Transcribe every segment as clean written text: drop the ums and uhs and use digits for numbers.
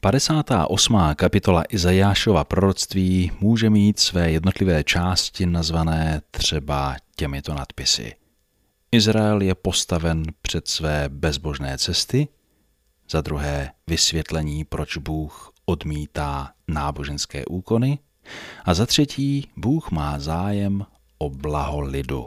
58. kapitola Izajášova proroctví může mít své jednotlivé části nazvané třeba těmito nadpisy. Izrael je postaven před své bezbožné cesty, za druhé vysvětlení, proč Bůh odmítá náboženské úkony, a za třetí Bůh má zájem o blaho lidu.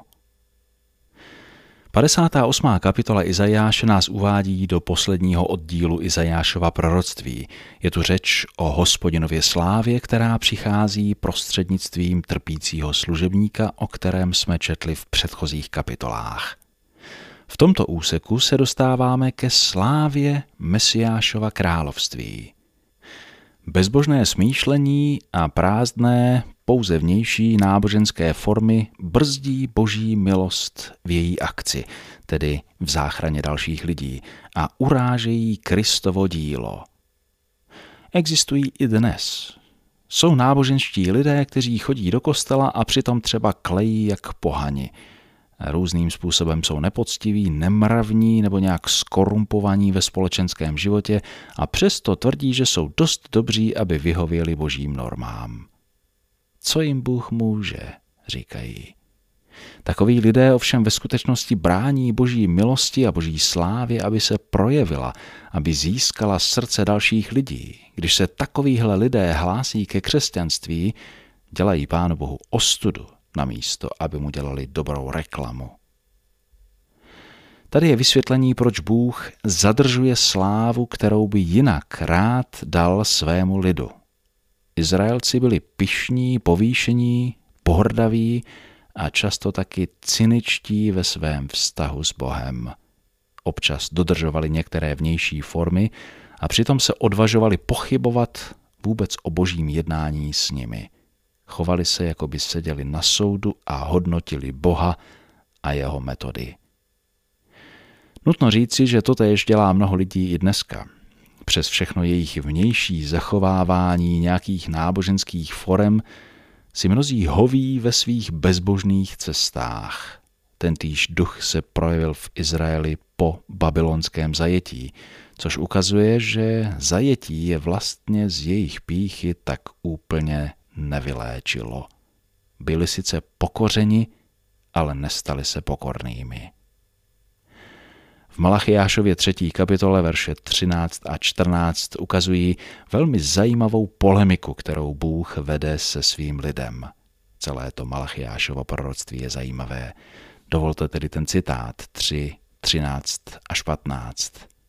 58. kapitola Izajáše nás uvádí do posledního oddílu Izajášova proroctví. Je tu řeč o Hospodinově slávě, která přichází prostřednictvím trpícího služebníka, o kterém jsme četli v předchozích kapitolách. V tomto úseku se dostáváme ke slávě Mesiášova království. Bezbožné smýšlení a prázdné, pouze vnější náboženské formy brzdí boží milost v její akci, tedy v záchraně dalších lidí, a urážejí Kristovo dílo. Existují i dnes. Jsou náboženští lidé, kteří chodí do kostela a přitom třeba klejí jak pohani. Různým způsobem jsou nepoctiví, nemravní nebo nějak skorumpovaní ve společenském životě a přesto tvrdí, že jsou dost dobří, aby vyhověli božím normám. Co jim Bůh může, říkají. Takoví lidé ovšem ve skutečnosti brání boží milosti a boží slávě, aby se projevila, aby získala srdce dalších lidí. Když se takovýhle lidé hlásí ke křesťanství, dělají Pánu Bohu ostudu, namísto aby mu dělali dobrou reklamu. Tady je vysvětlení, proč Bůh zadržuje slávu, kterou by jinak rád dal svému lidu. Izraelci byli pyšní, povýšení, pohrdaví a často taky cyničtí ve svém vztahu s Bohem. Občas dodržovali některé vnější formy a přitom se odvažovali pochybovat vůbec o božím jednání s nimi. Chovali se, jako by seděli na soudu a hodnotili Boha a jeho metody. Nutno říci, že totéž dělá mnoho lidí i dneska. Přes všechno jejich vnější zachovávání nějakých náboženských forem si mnozí hoví ve svých bezbožných cestách. Tentýž duch se projevil v Izraeli po babylonském zajetí, což ukazuje, že zajetí je vlastně z jejich pýchy tak úplně nevyléčilo. Byli sice pokořeni, ale nestali se pokornými. V Malachiášově 3. kapitole verše 13 a 14 ukazují velmi zajímavou polemiku, kterou Bůh vede se svým lidem. Celé to Malachiášovo proroctví je zajímavé. Dovolte tedy ten citát 3, 13 až 15.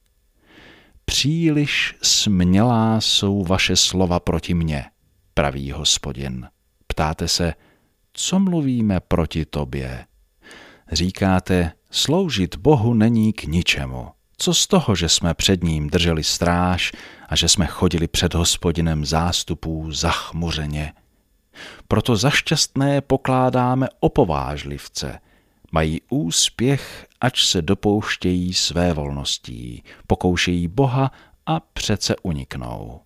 Příliš smělá jsou vaše slova proti mně, praví Hospodin. Ptáte se, co mluvíme proti tobě? Říkáte, sloužit Bohu není k ničemu. Co z toho, že jsme před ním drželi stráž a že jsme chodili před Hospodinem zástupů zachmuřeně? Proto za šťastné pokládáme opovážlivce. Mají úspěch, ač se dopouštějí své volností, pokoušejí Boha a přece uniknou.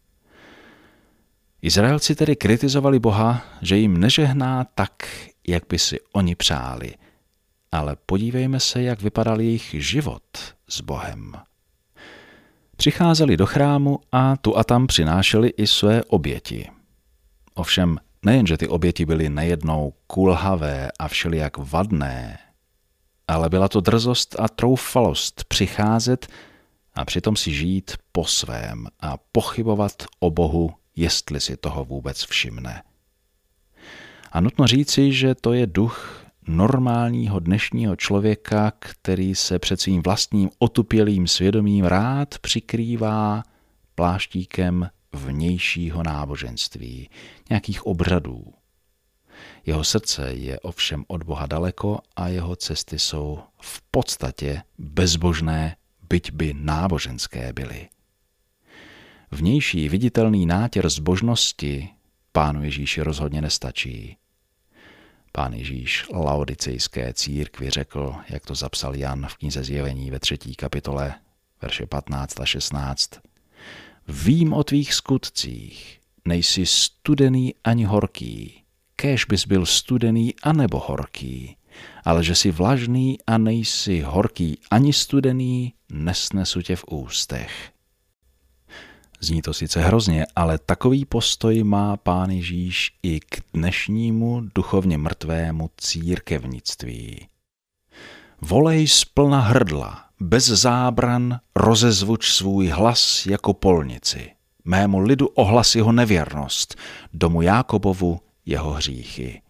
Izraelci tedy kritizovali Boha, že jim nežehná tak, jak by si oni přáli. Ale podívejme se, jak vypadal jejich život s Bohem. Přicházeli do chrámu a tu a tam přinášeli i své oběti. Ovšem nejenže ty oběti byly nejednou kulhavé a všelijak vadné, ale byla to drzost a troufalost přicházet a přitom si žít po svém a pochybovat o Bohu, jestli si toho vůbec všimne. A nutno říci, že to je duch normálního dnešního člověka, který se před svým vlastním otupělým svědomím rád přikrývá pláštíkem vnějšího náboženství, nějakých obřadů. Jeho srdce je ovšem od Boha daleko a jeho cesty jsou v podstatě bezbožné, byť by náboženské byly. Vnější viditelný nátěr zbožnosti Pánu Ježíši rozhodně nestačí. Pán Ježíš laodicejské církvi řekl, jak to zapsal Jan v knize Zjevení ve 3. kapitole, verše 15 a 16. Vím o tvých skutcích, nejsi studený ani horký, kéž bys byl studený anebo horký, ale že jsi vlažný a nejsi horký ani studený, nesnesu tě v ústech. Zní to sice hrozně, ale takový postoj má Pán Ježíš i k dnešnímu duchovně mrtvému církevnictví. Volej splna hrdla, bez zábran rozezvuč svůj hlas jako polnici. Mému lidu ohlas jeho nevěrnost, domu Jákobovu jeho hříchy.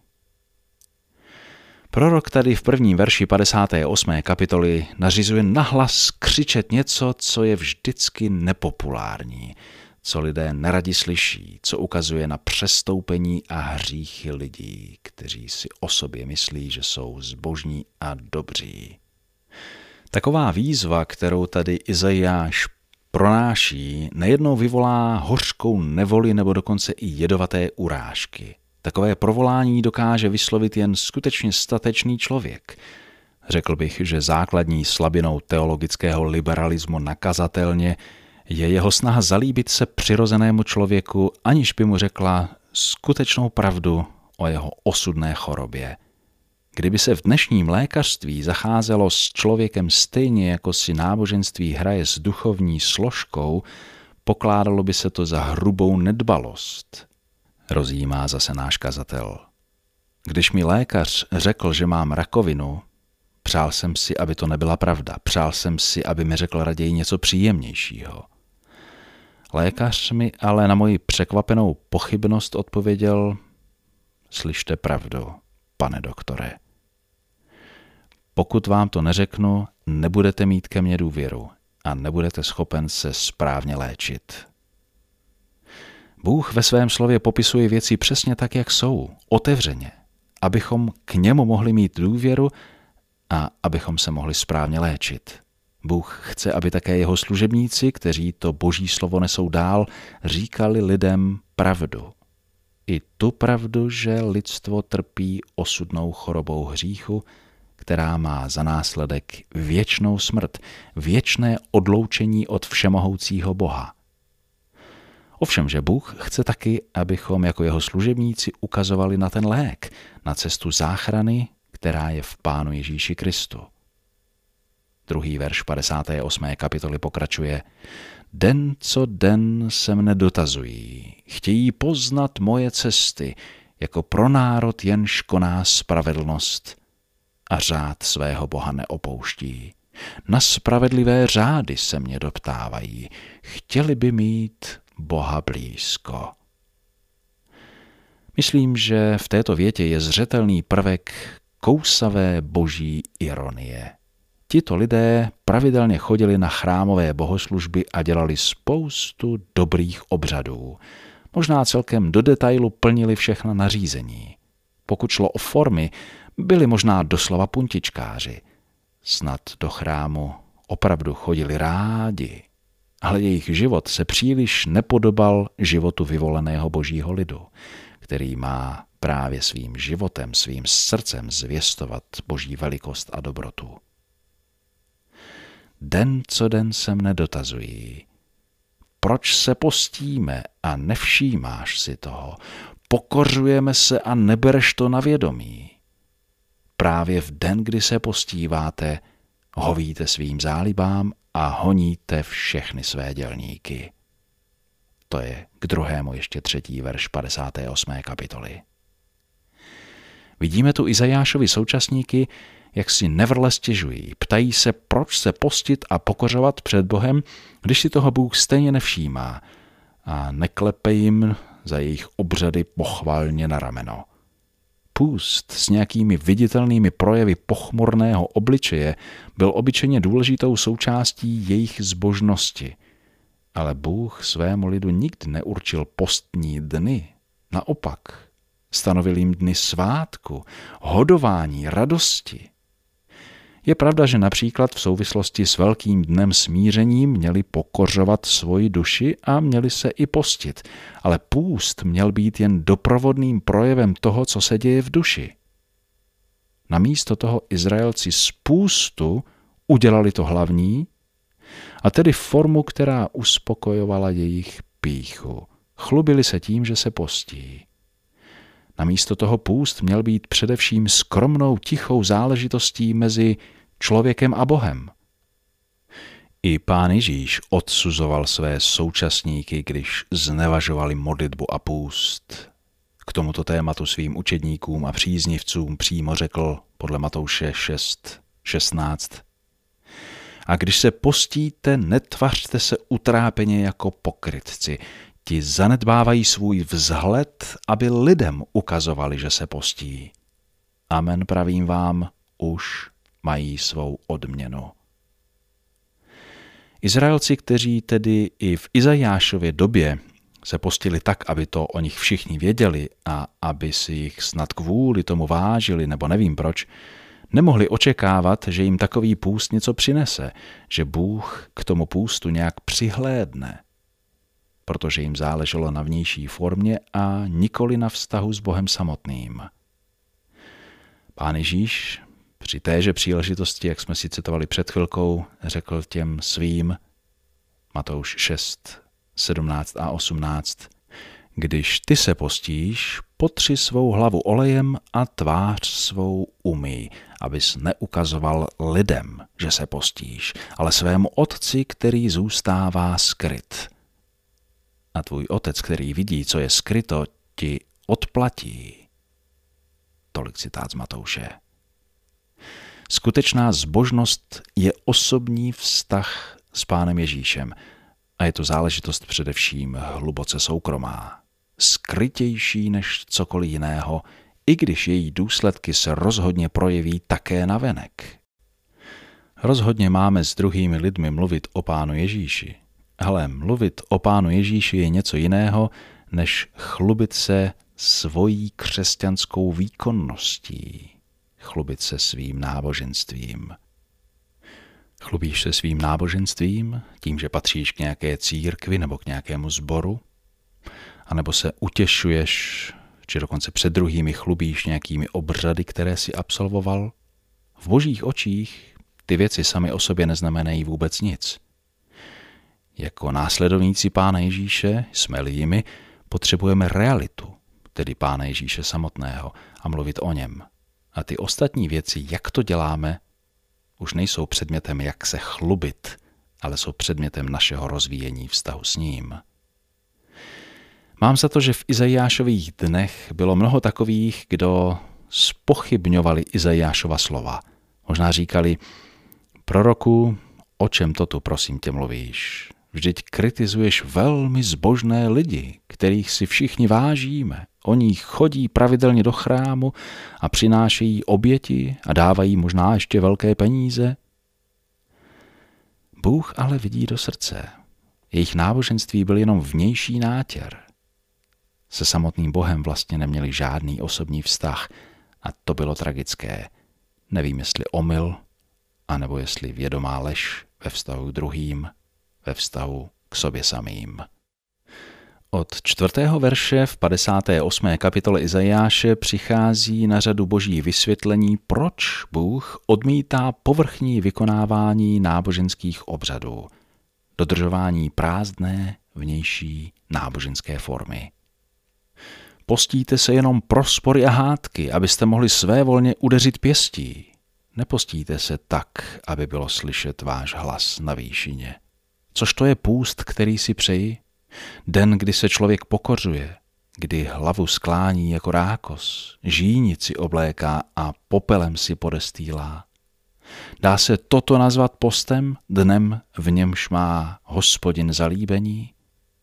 Prorok tady v prvním verši 58. kapitoly nařizuje nahlas křičet něco, co je vždycky nepopulární, co lidé neradi slyší, co ukazuje na přestoupení a hříchy lidí, kteří si o sobě myslí, že jsou zbožní a dobří. Taková výzva, kterou tady Izajáš pronáší, nejednou vyvolá hořkou nevoli nebo dokonce i jedovaté urážky. Takové provolání dokáže vyslovit jen skutečně statečný člověk. Řekl bych, že základní slabinou teologického liberalismu nakazatelně je jeho snaha zalíbit se přirozenému člověku, aniž by mu řekla skutečnou pravdu o jeho osudné chorobě. Kdyby se v dnešním lékařství zacházelo s člověkem stejně, jako si náboženství hraje s duchovní složkou, pokládalo by se to za hrubou nedbalost, rozjímá zase náš kazatel. Když mi lékař řekl, že mám rakovinu, přál jsem si, aby to nebyla pravda. Přál jsem si, aby mi řekl raději něco příjemnějšího. Lékař mi ale na moji překvapenou pochybnost odpověděl: slyšte pravdu, pane doktore. Pokud vám to neřeknu, nebudete mít ke mně důvěru a nebudete schopen se správně léčit. Bůh ve svém slově popisuje věci přesně tak, jak jsou, otevřeně, abychom k němu mohli mít důvěru a abychom se mohli správně léčit. Bůh chce, aby také jeho služebníci, kteří to Boží slovo nesou dál, říkali lidem pravdu. I tu pravdu, že lidstvo trpí osudnou chorobou hříchu, která má za následek věčnou smrt, věčné odloučení od všemohoucího Boha. Ovšem, že Bůh chce taky, abychom jako jeho služebníci ukazovali na ten lék, na cestu záchrany, která je v Pánu Ježíši Kristu. Druhý verš 58. kapitoly pokračuje: Den co den se mne dotazují, chtějí poznat moje cesty, jako pro národ jenž koná spravedlnost a řád svého Boha neopouští. Na spravedlivé řády se mě doptávají, chtěli by mít Boha blízko. Myslím, že v této větě je zřetelný prvek kousavé boží ironie. Tito lidé pravidelně chodili na chrámové bohoslužby a dělali spoustu dobrých obřadů. Možná celkem do detailu plnili všechna nařízení. Pokud šlo o formy, byli možná doslova puntičkáři. Snad do chrámu opravdu chodili rádi, ale jejich život se příliš nepodobal životu vyvoleného božího lidu, který má právě svým životem, svým srdcem zvěstovat boží velikost a dobrotu. Den co den se mne dotazují, proč se postíme a nevšímáš si toho, pokořujeme se a nebereš to na vědomí. Právě v den, kdy se postíváte, hovíte svým zálibám a honíte všechny své dělníky. To je k druhému ještě 3. verš 58. kapitoly. Vidíme tu Izajášovi současníky, jak si nevrle stěžují. Ptají se, proč se postit a pokořovat před Bohem, když si toho Bůh stejně nevšímá a neklepe jim za jejich obřady pochvalně na rameno. Půst s nějakými viditelnými projevy pochmurného obličeje byl obyčejně důležitou součástí jejich zbožnosti. Ale Bůh svému lidu nikdy neurčil postní dny. Naopak, stanovil jim dny svátku, hodování, radosti. Je pravda, že například v souvislosti s velkým dnem smíření měli pokořovat svoji duši a měli se i postit, ale půst měl být jen doprovodným projevem toho, co se děje v duši. Namísto toho Izraelci z půstu udělali to hlavní, a tedy formu, která uspokojovala jejich pýchu. Chlubili se tím, že se postí. Namísto toho půst měl být především skromnou, tichou záležitostí mezi člověkem a Bohem. I Pán Ježíš odsuzoval své současníky, když znevažovali modlitbu a půst. K tomuto tématu svým učedníkům a příznivcům přímo řekl podle Matouše 6:16. A když se postíte, netvařte se utrápeně jako pokrytci. Ti zanedbávají svůj vzhled, aby lidem ukazovali, že se postí. Amen, pravím vám, už mají svou odměnu. Izraelci, kteří tedy i v Izajášově době se postili tak, aby to o nich všichni věděli a aby si jich snad kvůli tomu vážili, nebo nevím proč, nemohli očekávat, že jim takový půst něco přinese, že Bůh k tomu půstu nějak přihlédne, protože jim záleželo na vnější formě a nikoli na vztahu s Bohem samotným. Pán Ježíš při téže příležitosti, jak jsme si citovali před chvilkou, řekl těm svým, Matouš 6:17 a 18, když ty se postíš, potři svou hlavu olejem a tvář svou umyj, abys neukazoval lidem, že se postíš, ale svému otci, který zůstává skryt. A tvůj otec, který vidí, co je skryto, ti odplatí. Tolik citát z Matouše. Skutečná zbožnost je osobní vztah s Pánem Ježíšem a je to záležitost především hluboce soukromá, skrytější než cokoliv jiného, i když její důsledky se rozhodně projeví také navenek. Rozhodně máme s druhými lidmi mluvit o Pánu Ježíši, ale mluvit o Pánu Ježíši je něco jiného, než chlubit se svojí křesťanskou výkonností, chlubit se svým náboženstvím. Chlubíš se svým náboženstvím, tím, že patříš k nějaké církvi nebo k nějakému sboru, anebo se utěšuješ, či dokonce před druhými chlubíš nějakými obřady, které si absolvoval? V Božích očích ty věci samy o sobě neznamenají vůbec nic. Jako následovníci Pána Ježíše, jsme-li jimi, potřebujeme realitu, tedy Pána Ježíše samotného, a mluvit o něm. A ty ostatní věci, jak to děláme, už nejsou předmětem, jak se chlubit, ale jsou předmětem našeho rozvíjení vztahu s ním. Mám za to, že v Izajášových dnech bylo mnoho takových, kdo zpochybňovali Izajášova slova. Možná říkali, proroku, o čem to tu prosím tě mluvíš? Vždyť kritizuješ velmi zbožné lidi, kterých si všichni vážíme. Oni chodí pravidelně do chrámu a přinášejí oběti a dávají možná ještě velké peníze. Bůh ale vidí do srdce. Jejich náboženství byl jenom vnější nátěr. Se samotným Bohem vlastně neměli žádný osobní vztah a to bylo tragické. Nevím, jestli omyl, anebo jestli vědomá lež ve vztahu k druhým, ve vztahu k sobě samým. Od 4. verše v 58. kapitole Izajáše přichází na řadu boží vysvětlení, proč Bůh odmítá povrchní vykonávání náboženských obřadů, dodržování prázdné vnější náboženské formy. Postíte se jenom pro spory a hádky, abyste mohli svévolně udeřit pěstí. Nepostíte se tak, aby bylo slyšet váš hlas na výšině. Což to je půst, který si přeji? Den, kdy se člověk pokořuje, kdy hlavu sklání jako rákos, žínici obléká a popelem si podestýlá. Dá se toto nazvat postem, dnem, v němž má Hospodin zalíbení?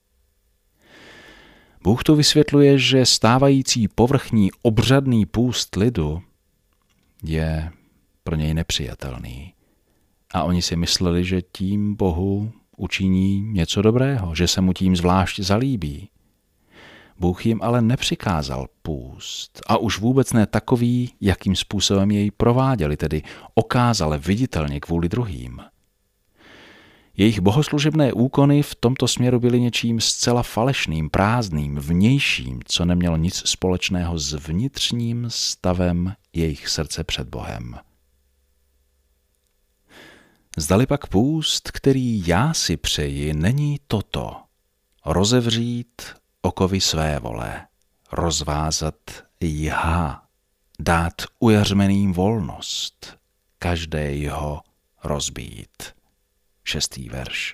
Bůh tu vysvětluje, že stávající povrchní obřadný půst lidu je pro něj nepřijatelný. A oni si mysleli, že tím Bohu učiní něco dobrého, že se mu tím zvlášť zalíbí. Bůh jim ale nepřikázal půst a už vůbec ne takový, jakým způsobem jej prováděli, tedy okázale viditelně kvůli druhým. Jejich bohoslužebné úkony v tomto směru byly něčím zcela falešným, prázdným, vnějším, co nemělo nic společného s vnitřním stavem jejich srdce před Bohem. Zdali pak půst, který já si přeji, není toto: rozevřít okovy své vole, rozvázat jha, dát ujařmeným volnost, každé jeho rozbít. 6. verš.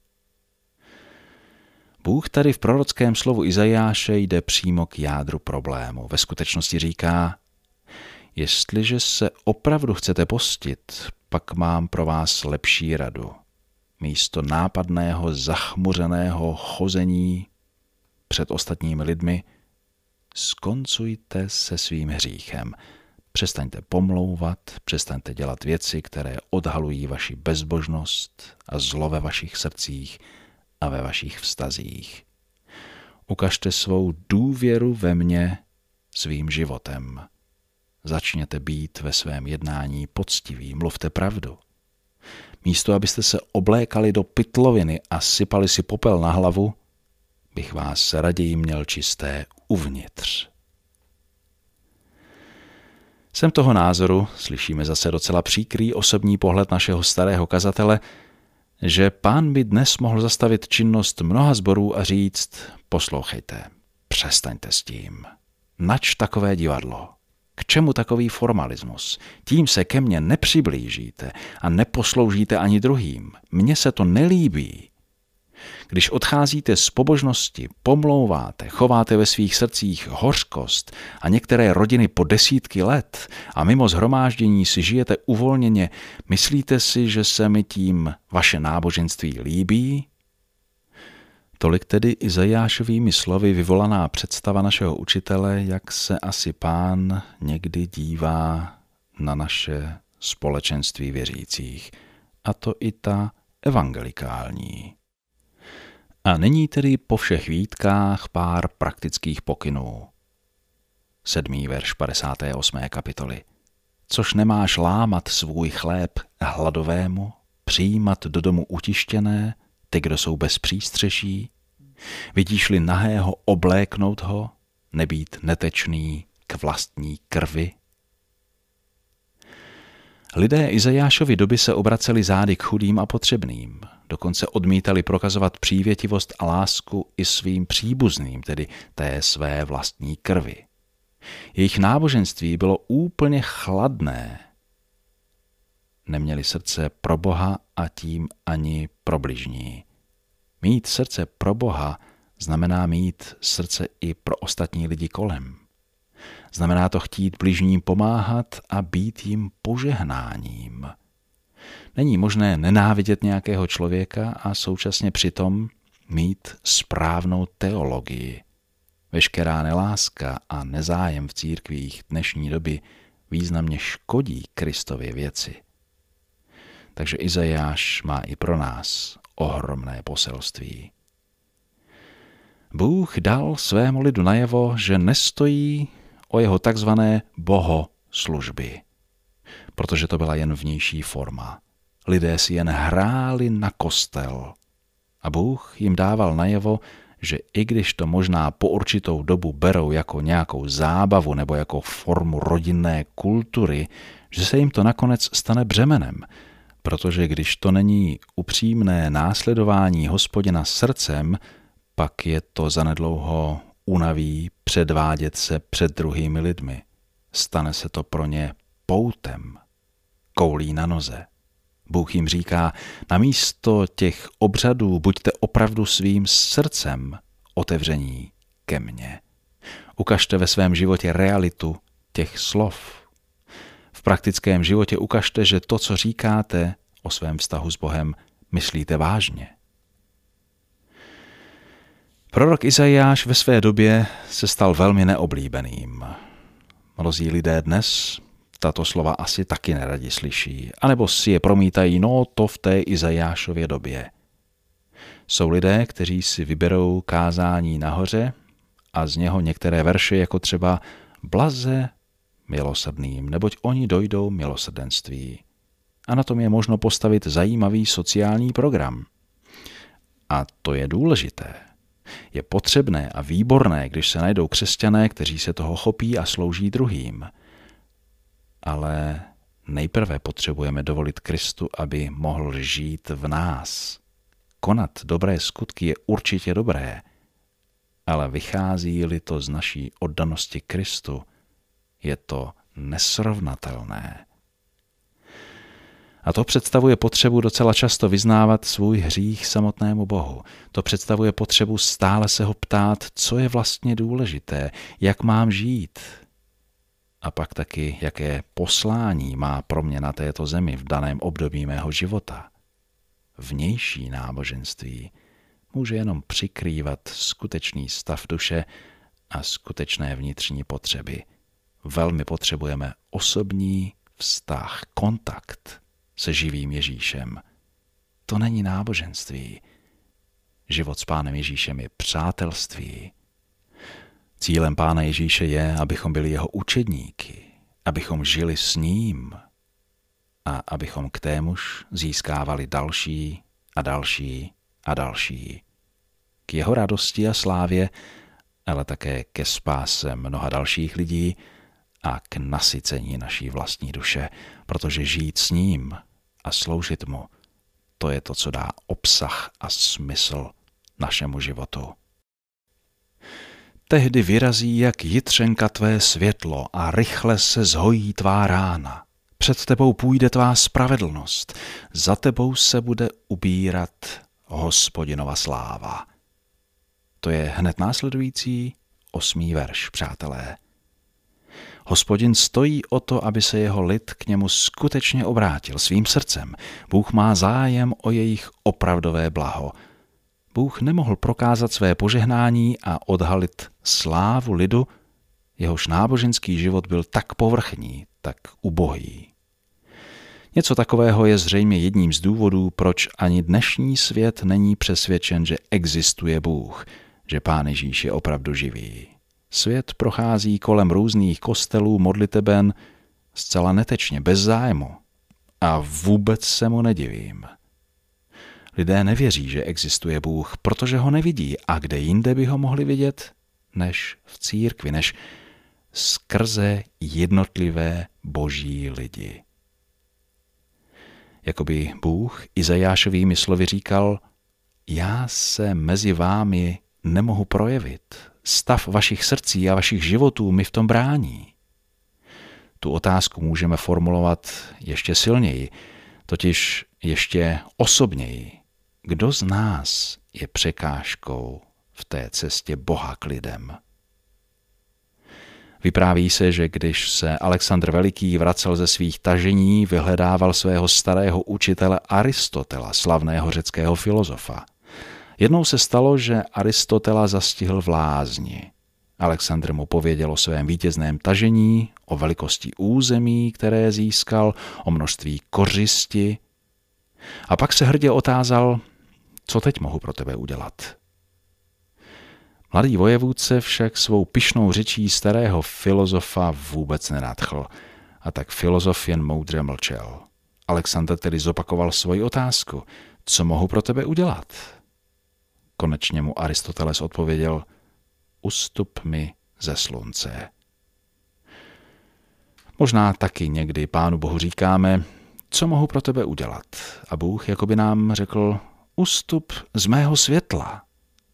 Bůh tady v prorockém slovu Izajáše jde přímo k jádru problému. Ve skutečnosti říká, jestliže se opravdu chcete postit, pak mám pro vás lepší radu. Místo nápadného, zachmuřeného chození před ostatními lidmi, skoncujte se svým hříchem. Přestaňte pomlouvat, přestaňte dělat věci, které odhalují vaši bezbožnost a zlo ve vašich srdcích a ve vašich vztazích. Ukažte svou důvěru ve mně svým životem. Začněte být ve svém jednání poctiví, mluvte pravdu. Místo, abyste se oblékali do pytloviny a sypali si popel na hlavu, bych vás raději měl čisté uvnitř. Jsem toho názoru, slyšíme zase docela příkrý osobní pohled našeho starého kazatele, že Pán by dnes mohl zastavit činnost mnoha sborů a říct, poslouchejte, přestaňte s tím. Nač takové divadlo? K čemu takový formalismus? Tím se ke mně nepřiblížíte a neposloužíte ani druhým. Mně se to nelíbí. Když odcházíte z pobožnosti, pomlouváte, chováte ve svých srdcích hořkost a některé rodiny po desítky let a mimo shromáždění si žijete uvolněně, myslíte si, že se mi tím vaše náboženství líbí? Tolik tedy Izajášovými slovy vyvolaná představa našeho učitele, jak se asi Pán někdy dívá na naše společenství věřících, a to i ta evangelikální. A nyní tedy po všech výtkách pár praktických pokynů. 7. verš 58. kapitoly. Což nemáš lámat svůj chléb hladovému, přijímat do domu utištěné, ty, kdo jsou bez přístřeší, vidíš-li nahého obléknout ho, nebýt netečný k vlastní krvi. Lidé Izajášovy doby se obraceli zády k chudým a potřebným, dokonce odmítali prokazovat přívětivost a lásku i svým příbuzným, tedy té své vlastní krvi. Jejich náboženství bylo úplně chladné. Neměli srdce pro Boha a tím ani pro bližní. Mít srdce pro Boha znamená mít srdce i pro ostatní lidi kolem. Znamená to chtít bližním pomáhat a být jim požehnáním. Není možné nenávidět nějakého člověka a současně přitom mít správnou teologii. Veškerá neláska a nezájem v církvích dnešní doby významně škodí Kristově věci. Takže Izajáš má i pro nás ohromné poselství. Bůh dal svému lidu najevo, že nestojí o jeho takzvané bohoslužby, protože to byla jen vnější forma. Lidé si jen hráli na kostel a Bůh jim dával najevo, že i když to možná po určitou dobu berou jako nějakou zábavu nebo jako formu rodinné kultury, že se jim to nakonec stane břemenem, protože když to není upřímné následování Hospodina srdcem, pak je to zanedlouho unaví předvádět se před druhými lidmi. Stane se to pro ně poutem, koulí na noze. Bůh jim říká, namísto těch obřadů buďte opravdu svým srdcem otevření ke mně. Ukažte ve svém životě realitu těch slov. V praktickém životě ukažte, že to, co říkáte o svém vztahu s Bohem, myslíte vážně. Prorok Izajáš ve své době se stal velmi neoblíbeným. Mnozí lidé dnes tato slova asi taky neradi slyší, anebo si je promítají, no to v té Izajášově době. Jsou lidé, kteří si vyberou kázání nahoře a z něho některé verše, jako třeba blaze milosrdným, neboť oni dojdou milosrdenství. A na tom je možno postavit zajímavý sociální program. A to je důležité. Je potřebné a výborné, když se najdou křesťané, kteří se toho chopí a slouží druhým. Ale nejprve potřebujeme dovolit Kristu, aby mohl žít v nás. Konat dobré skutky je určitě dobré, ale vychází-li to z naší oddanosti Kristu, je to nesrovnatelné. A to představuje potřebu docela často vyznávat svůj hřích samotnému Bohu. To představuje potřebu stále se ho ptát, co je vlastně důležité, jak mám žít. A pak taky, jaké poslání má pro mě na této zemi v daném období mého života. Vnější náboženství může jenom přikrývat skutečný stav duše a skutečné vnitřní potřeby. Velmi potřebujeme osobní vztah, kontakt se živým Ježíšem. To není náboženství. Život s Pánem Ježíšem je přátelství. Cílem Pána Ježíše je, abychom byli jeho učedníky, abychom žili s ním a abychom k témuž získávali další a další a další. K jeho radosti a slávě, ale také ke spáse mnoha dalších lidí a k nasycení naší vlastní duše, protože žít s ním a sloužit mu, to je to, co dá obsah a smysl našemu životu. Tehdy vyrazí jak jitřenka tvé světlo a rychle se zhojí tvá rána. Před tebou půjde tvá spravedlnost, za tebou se bude ubírat Hospodinova sláva. To je hned následující 8. verš, přátelé. Hospodin stojí o to, aby se jeho lid k němu skutečně obrátil svým srdcem. Bůh má zájem o jejich opravdové blaho. Bůh nemohl prokázat své požehnání a odhalit slávu lidu, jehož náboženský život byl tak povrchní, tak ubohý. Něco takového je zřejmě jedním z důvodů, proč ani dnešní svět není přesvědčen, že existuje Bůh, že Pán Ježíš je opravdu živý. Svět prochází kolem různých kostelů, modliteben zcela netečně, bez zájmu. A vůbec se mu nedivím. Lidé nevěří, že existuje Bůh, protože ho nevidí. A kde jinde by ho mohli vidět, než v církvi, než skrze jednotlivé boží lidi. Jakoby Bůh Izajášovými slovy říkal, já se mezi vámi nemohu projevit. Stav vašich srdcí a vašich životů mi v tom brání. Tu otázku můžeme formulovat ještě silněji, totiž ještě osobněji. Kdo z nás je překážkou v té cestě Boha k lidem? Vypráví se, že když se Alexandr Veliký vracel ze svých tažení, vyhledával svého starého učitele Aristotela, slavného řeckého filozofa. Jednou se stalo, že Aristotela zastihl v lázni. Alexandr mu pověděl o svém vítězném tažení, o velikosti území, které získal, o množství kořisti. A pak se hrdě otázal, co teď mohu pro tebe udělat. Mladý vojevůdce však svou pyšnou řečí starého filozofa vůbec nenadchl, a tak filozof jen moudře mlčel. Alexandr tedy zopakoval svoji otázku, co mohu pro tebe udělat? Konečně mu Aristoteles odpověděl, ustup mi ze slunce. Možná taky někdy Pánu Bohu říkáme, co mohu pro tebe udělat? A Bůh jakoby nám řekl, ustup z mého světla.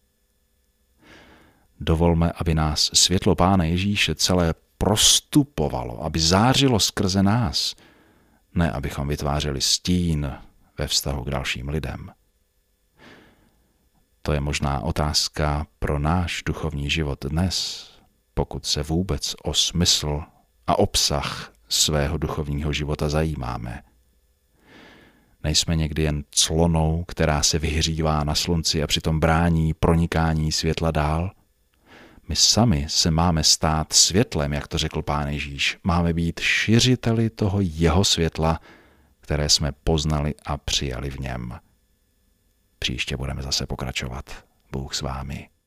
Dovolme, aby nás světlo Pána Ježíše celé prostupovalo, aby zářilo skrze nás, ne abychom vytvářeli stín ve vztahu k dalším lidem. To je možná otázka pro náš duchovní život dnes, pokud se vůbec o smysl a obsah svého duchovního života zajímáme. Nejsme někdy jen clonou, která se vyhřívá na slunci a přitom brání pronikání světla dál? My sami se máme stát světlem, jak to řekl Pán Ježíš. Máme být šiřiteli toho jeho světla, které jsme poznali a přijali v něm. Příště budeme zase pokračovat. Bůh s vámi.